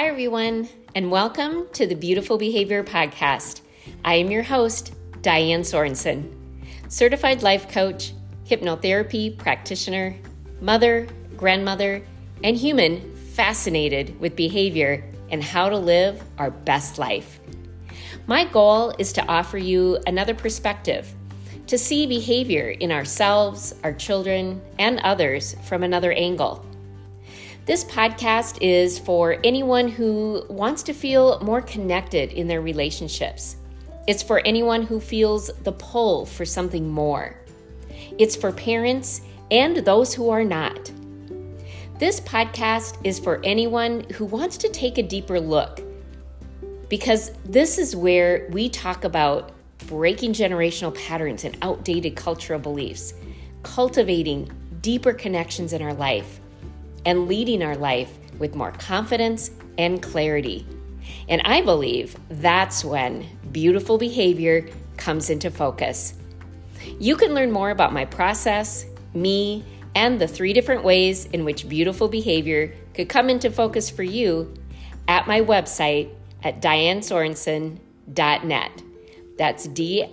Hi, everyone, and welcome to the Beautiful Behavior Podcast. I am your host, Diane Sorensen, certified life coach, hypnotherapy practitioner, mother, grandmother, and human fascinated with behavior and how to live our best life. My goal is to offer you another perspective, to see behavior in ourselves, our children, and others from another angle. This podcast is for anyone who wants to feel more connected in their relationships. It's for anyone who feels the pull for something more. It's for parents and those who are not. This podcast is for anyone who wants to take a deeper look, because this is where we talk about breaking generational patterns and outdated cultural beliefs, cultivating deeper connections in our life, and leading our life with more confidence and clarity. And I believe that's when beautiful behavior comes into focus. You can learn more about my process, me, and the 3 different ways in which beautiful behavior could come into focus for you at my website at dianesorensen.net. That's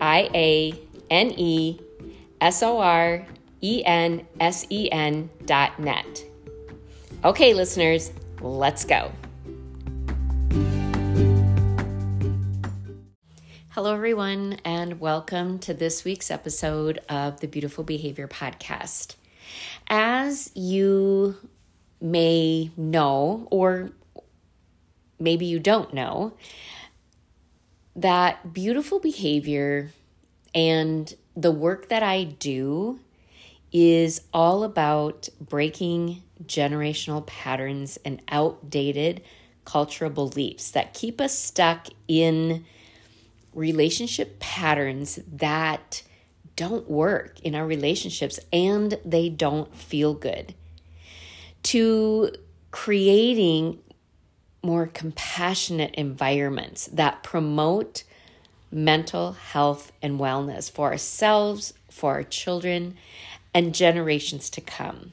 DIANESORENSEN.net. Okay, listeners, let's go. Hello, everyone, and welcome to this week's episode of the Beautiful Behavior Podcast. As you may know, or maybe you don't know, that beautiful behavior and the work that I do is all about breaking generational patterns and outdated cultural beliefs that keep us stuck in relationship patterns that don't work in our relationships and they don't feel good, to creating more compassionate environments that promote mental health and wellness for ourselves, for our children, and generations to come.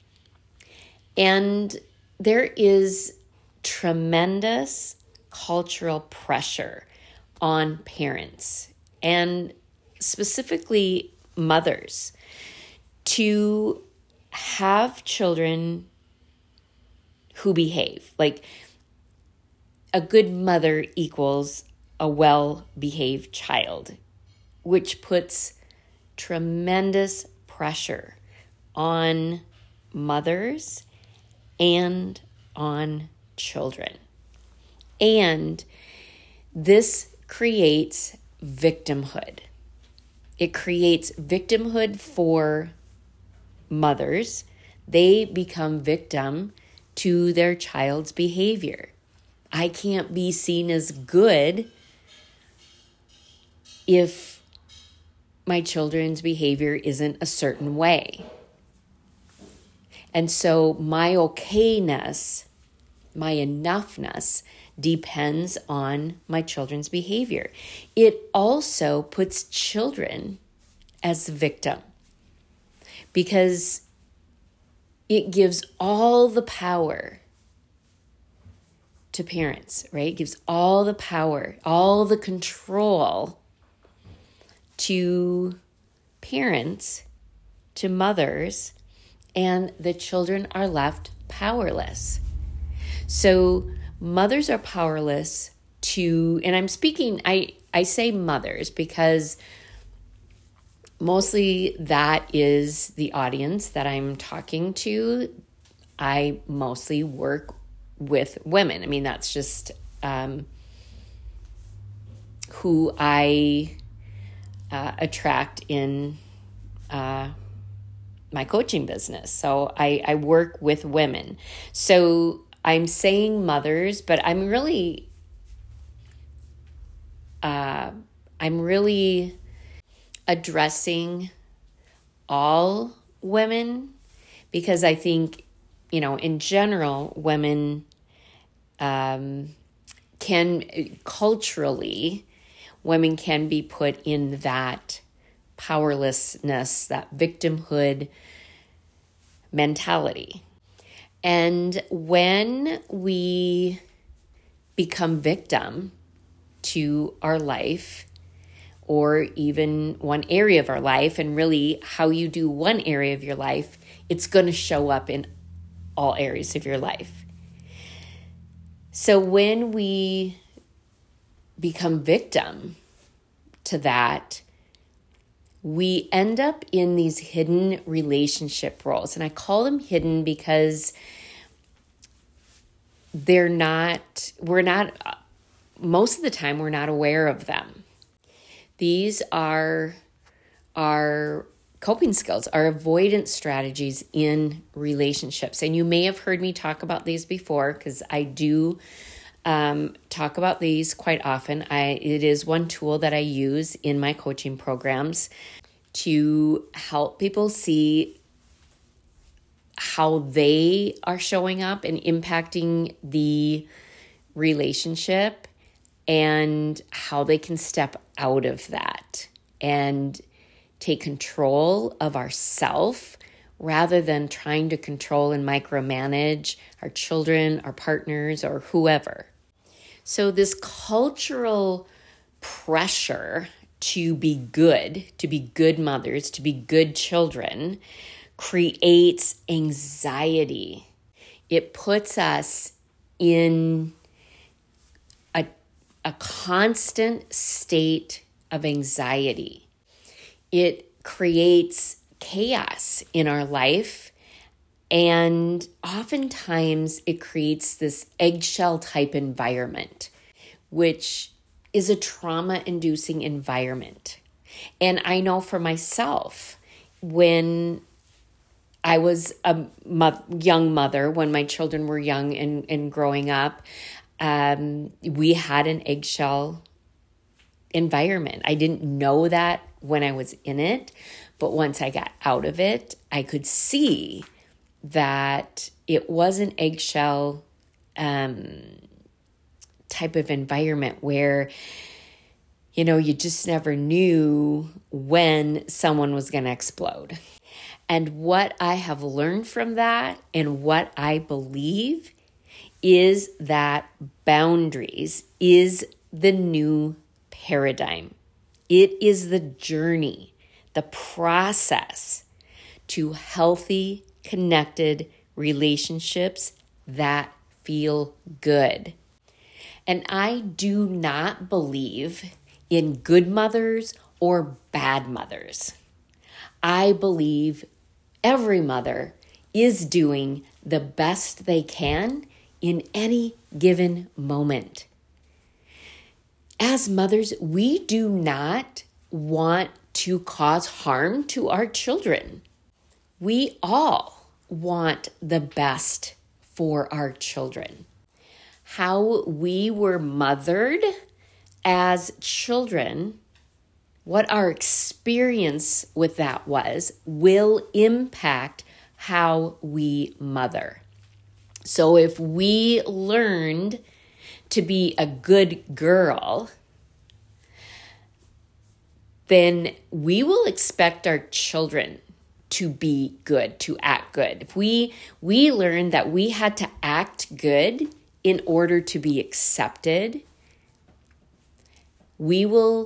And there is tremendous cultural pressure on parents, and specifically mothers, to have children who behave. Like, a good mother equals a well-behaved child, which puts tremendous pressure on mothers and on children. And this creates victimhood. It creates victimhood for mothers. They become victim to their child's behavior. I can't be seen as good if my children's behavior isn't a certain way. And so my okayness, my enoughness, depends on my children's behavior. It also puts children as the victim, because it gives all the power to parents, right? It gives all the power, all the control to parents, to mothers, and the children are left powerless. So mothers are powerless to, and I'm speaking, I say mothers because mostly that is the audience that I'm talking to. I mostly work with women. I mean, that's just who I attract in my coaching business. So I work with women. So I'm saying mothers, but I'm really addressing all women, because I think, in general, women can culturally, women can be put in that powerlessness, that victimhood mentality. And when we become victim to our life, or even one area of our life, and really how you do one area of your life, it's going to show up in all areas of your life. So when we become victim to that, we end up in these hidden relationship roles. And I call them hidden because most of the time, we're not aware of them. These are our coping skills, our avoidance strategies in relationships. And you may have heard me talk about these before, because I do talk about these quite often. It is one tool that I use in my coaching programs to help people see how they are showing up and impacting the relationship, and how they can step out of that and take control of ourself rather than trying to control and micromanage our children, our partners, or whoever. So this cultural pressure to be good mothers, to be good children, creates anxiety. It puts us in a constant state of anxiety. It creates chaos in our life, and oftentimes it creates this eggshell type environment, which is a trauma-inducing environment. And I know for myself, when I was a young mother, when my children were young and growing up, we had an eggshell environment. I didn't know that when I was in it, but once I got out of it, I could see that it was an eggshell type of environment where, you just never knew when someone was going to explode. And what I have learned from that, and what I believe, is that boundaries is the new paradigm. It is the journey, the process to healthy, connected relationships that feel good. And I do not believe in good mothers or bad mothers. I believe every mother is doing the best they can in any given moment. As mothers, we do not want to cause harm to our children. We all want the best for our children. How we were mothered as children, what our experience with that was, will impact how we mother. So if we learned to be a good girl, then we will expect our children to be good, to act good. If we learned that we had to act good in order to be accepted, we will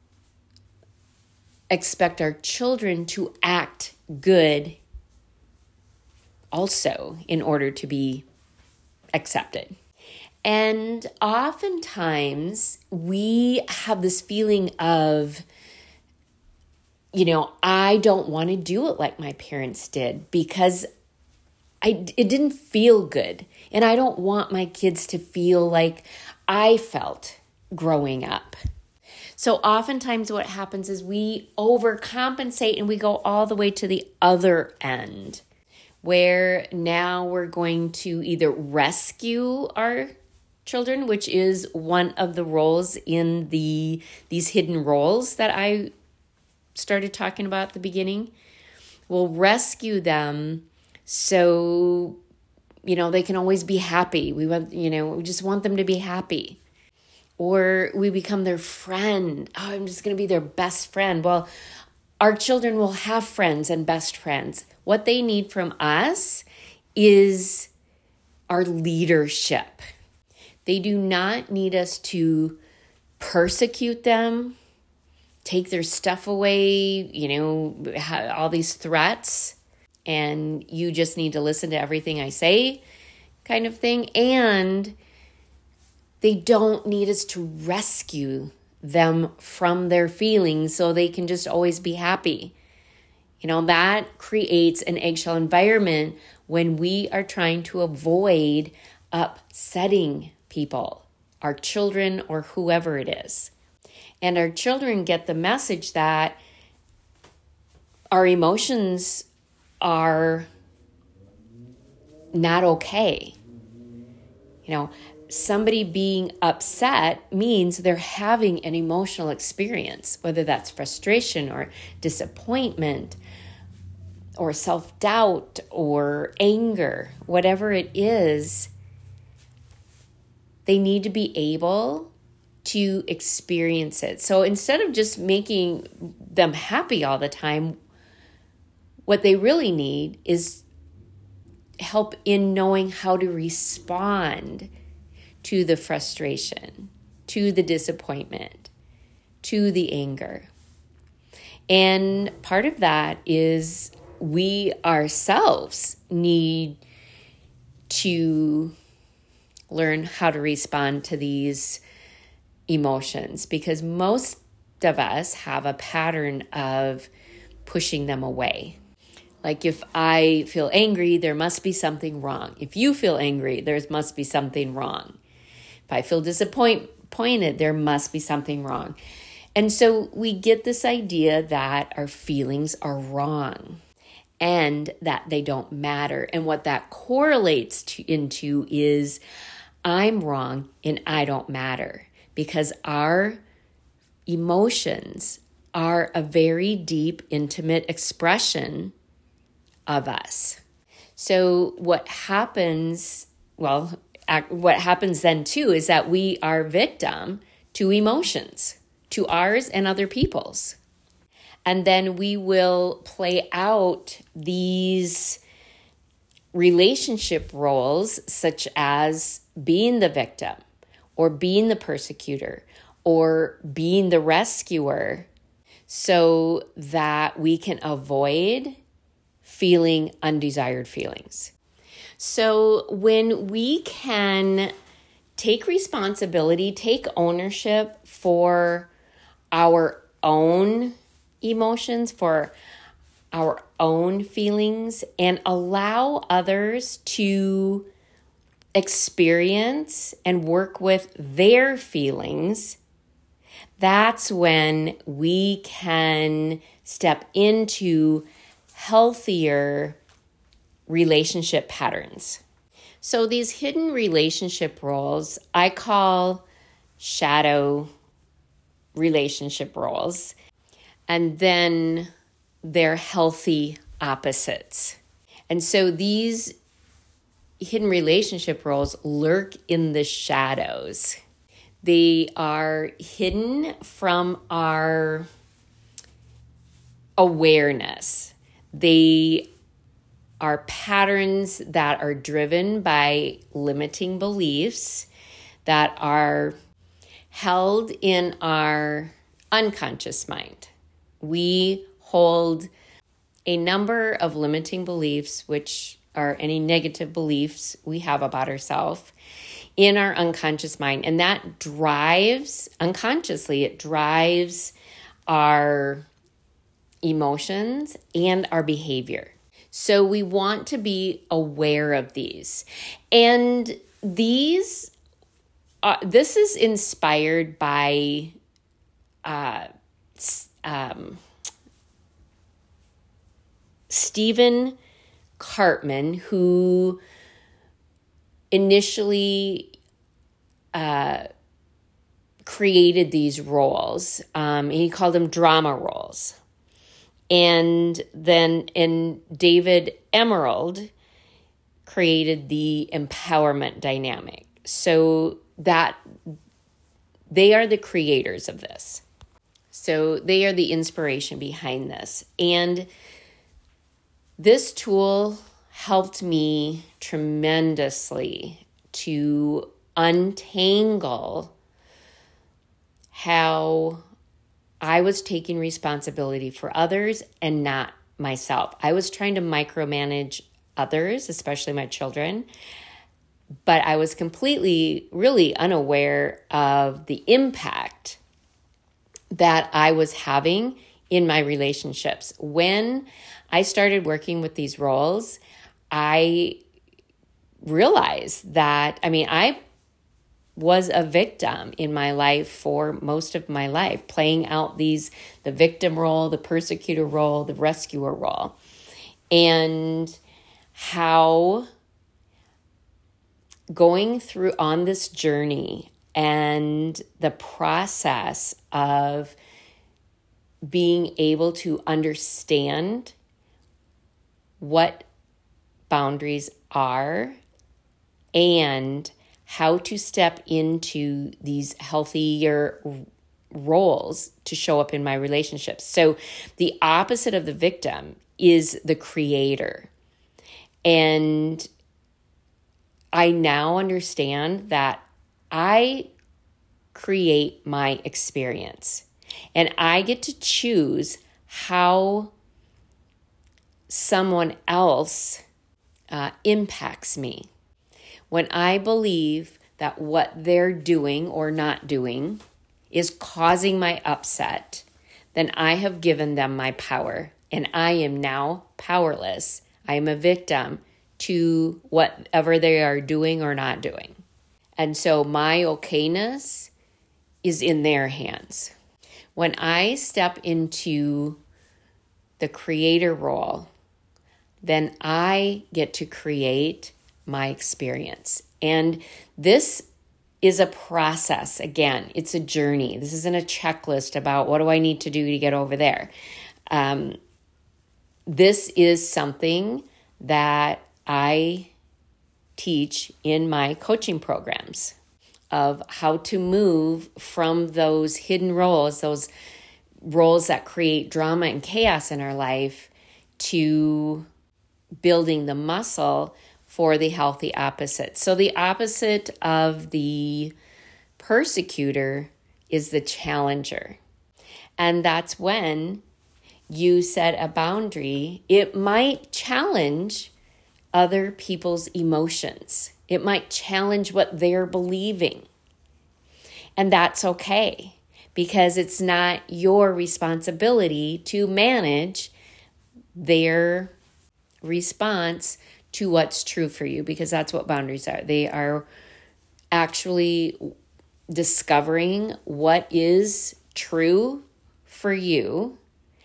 expect our children to act good also in order to be accepted. And oftentimes we have this feeling of, I don't want to do it like my parents did because it didn't feel good. And I don't want my kids to feel like I felt growing up. So oftentimes what happens is we overcompensate and we go all the way to the other end, where now we're going to either rescue our children, which is one of the roles in these hidden roles that I started talking about at the beginning. We'll rescue them so, they can always be happy. We just want them to be happy. Or we become their friend. Oh, I'm just going to be their best friend. Well, our children will have friends and best friends. What they need from us is our leadership. They do not need us to persecute them, take their stuff away, all these threats, and you just need to listen to everything I say kind of thing. And they don't need us to rescue them from their feelings so they can just always be happy. That creates an eggshell environment when we are trying to avoid upsetting people, our children or whoever it is. And our children get the message that our emotions are not okay. Somebody being upset means they're having an emotional experience, whether that's frustration or disappointment or self-doubt or anger, whatever it is. They need to be able to experience it. So instead of just making them happy all the time, what they really need is help in knowing how to respond to the frustration, to the disappointment, to the anger. And part of that is we ourselves need to learn how to respond to these emotions, because most of us have a pattern of pushing them away. Like if I feel angry, there must be something wrong. If you feel angry, there must be something wrong. If I feel disappointed, there must be something wrong. And so we get this idea that our feelings are wrong and that they don't matter. And what that correlates into is I'm wrong and I don't matter, because our emotions are a very deep, intimate expression of us. So what happens then too is that we are victim to emotions, to ours and other people's. And then we will play out these relationship roles, such as being the victim or being the persecutor or being the rescuer, so that we can avoid feeling undesired feelings. So when we can take responsibility, take ownership for our own emotions, for our own feelings, and allow others to experience and work with their feelings, that's when we can step into healthier relationship patterns. So these hidden relationship roles, I call shadow relationship roles, and then they're healthy opposites. And so these hidden relationship roles lurk in the shadows. They are hidden from our awareness. They are patterns that are driven by limiting beliefs that are held in our unconscious mind. We hold a number of limiting beliefs, which are any negative beliefs we have about ourselves, in our unconscious mind. And that drives, unconsciously, it drives our emotions and our behavior. So we want to be aware of these. And this is inspired by Stephen Cartman, who initially created these roles. He called them drama roles. And David Emerald created the empowerment dynamic. So that they are the creators of this. So they are the inspiration behind this. And this tool helped me tremendously to untangle how I was taking responsibility for others and not myself. I was trying to micromanage others, especially my children, but I was completely, really unaware of the impact that I was having in my relationships. When I started working with these roles, I realized that, I was a victim in my life for most of my life, playing out the victim role, the persecutor role, the rescuer role, and how going through on this journey and the process of being able to understand what boundaries are and how to step into these healthier roles to show up in my relationships. So the opposite of the victim is the creator. And I now understand that I create my experience and I get to choose how someone else impacts me. When I believe that what they're doing or not doing is causing my upset, then I have given them my power and I am now powerless. I am a victim to whatever they are doing or not doing. And so my okayness is in their hands. When I step into the creator role, then I get to create my experience. And this is a process. Again, it's a journey. This isn't a checklist about what do I need to do to get over there. This is something that I teach in my coaching programs of how to move from those hidden roles, those roles that create drama and chaos in our life, to building the muscle for the healthy opposite. So the opposite of the persecutor is the challenger. And that's when you set a boundary. It might challenge other people's emotions. It might challenge what they're believing. And that's okay, because it's not your responsibility to manage their response to what's true for you, because that's what boundaries are. They are actually discovering what is true for you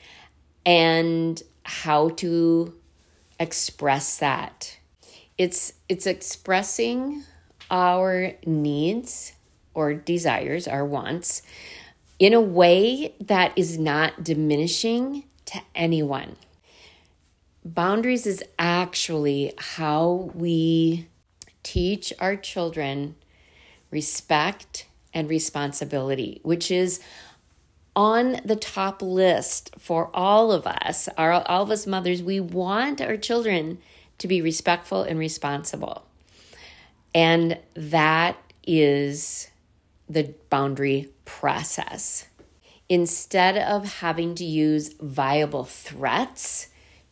and how to express that. It's expressing our needs or desires, our wants, in a way that is not diminishing to anyone. Boundaries is actually how we teach our children respect and responsibility, which is on the top list for all of us. All of us mothers, we want our children to be respectful and responsible. And that is the boundary process. Instead of having to use viable threats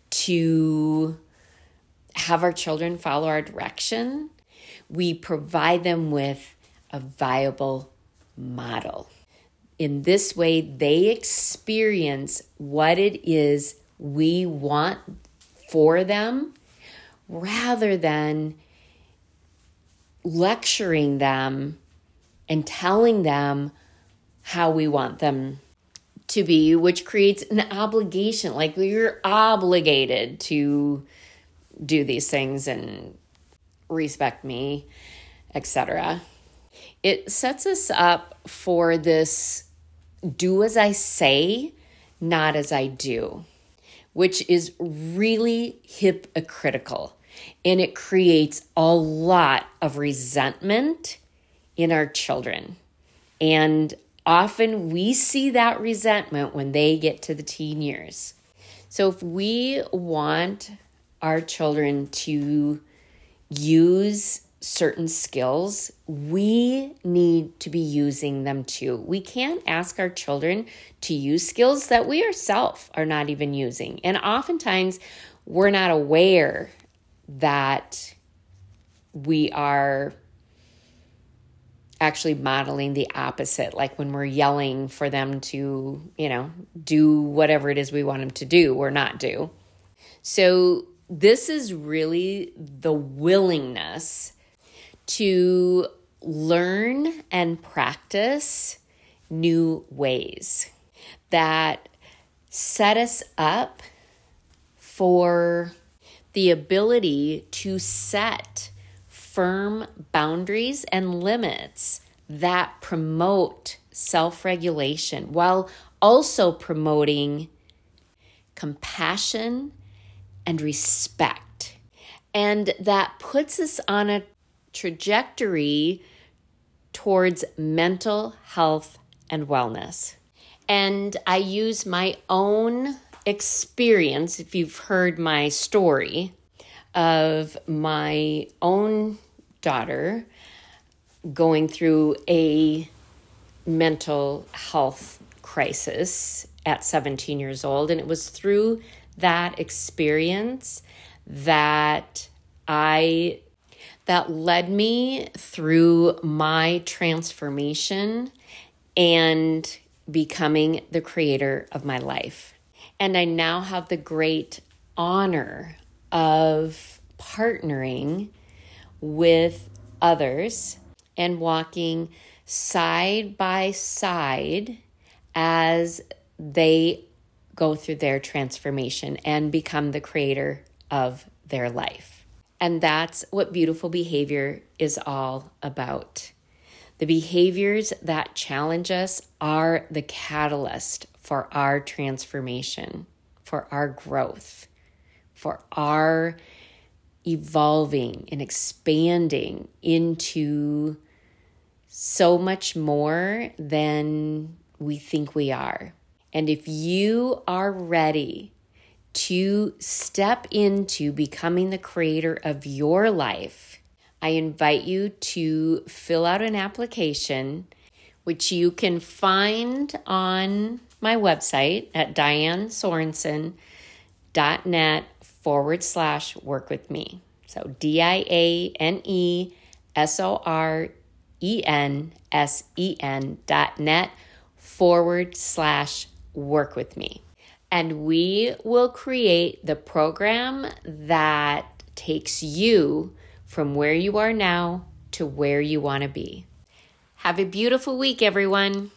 to have our children follow our direction, we provide them with a viable model. In this way, they experience what it is we want for them, rather than lecturing them and telling them how we want them to be, which creates an obligation. Like, you're obligated to do these things and respect me, etc. It sets us up for this do as I say, not as I do, which is really hypocritical. And it creates a lot of resentment in our children. And often we see that resentment when they get to the teen years. So if we want our children to use certain skills, we need to be using them too. We can't ask our children to use skills that we ourselves are not even using. And oftentimes we're not aware that we are actually modeling the opposite, like when we're yelling for them to, do whatever it is we want them to do or not do. So this is really the willingness to learn and practice new ways that set us up for the ability to set firm boundaries and limits that promote self-regulation while also promoting compassion and respect. And that puts us on a trajectory towards mental health and wellness. And I use my own experience, if you've heard my story, of my own daughter going through a mental health crisis at 17 years old. And it was through that experience that led me through my transformation and becoming the creator of my life. And I now have the great honor of partnering with others and walking side by side as they go through their transformation and become the creator of their life. And that's what beautiful behavior is all about. The behaviors that challenge us are the catalyst for our transformation, for our growth, for our evolving and expanding into so much more than we think we are. And if you are ready to step into becoming the creator of your life, I invite you to fill out an application, which you can find on my website at dianesorensen.net/work-with-me. So dianesorensen.net/work-with-me. And we will create the program that takes you from where you are now to where you want to be. Have a beautiful week, everyone.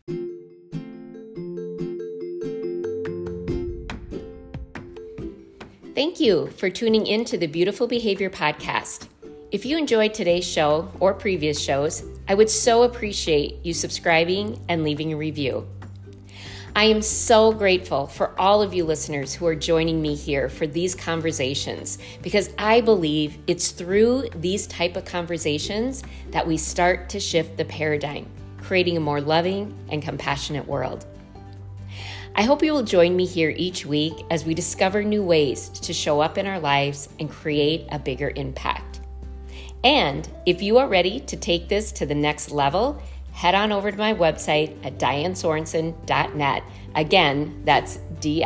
Thank you for tuning in to the Beautiful Behavior Podcast. If you enjoyed today's show or previous shows, I would so appreciate you subscribing and leaving a review. I am so grateful for all of you listeners who are joining me here for these conversations, because I believe it's through these type of conversations that we start to shift the paradigm, creating a more loving and compassionate world. I hope you will join me here each week as we discover new ways to show up in our lives and create a bigger impact. And if you are ready to take this to the next level, head on over to my website at dianesorensen.net. Again, that's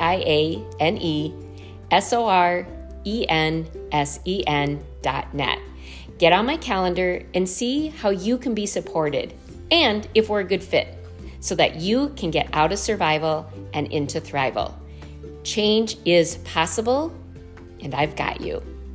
dianesorensen.net. Get on my calendar and see how you can be supported and if we're a good fit, so that you can get out of survival and into thrival. Change is possible, and I've got you.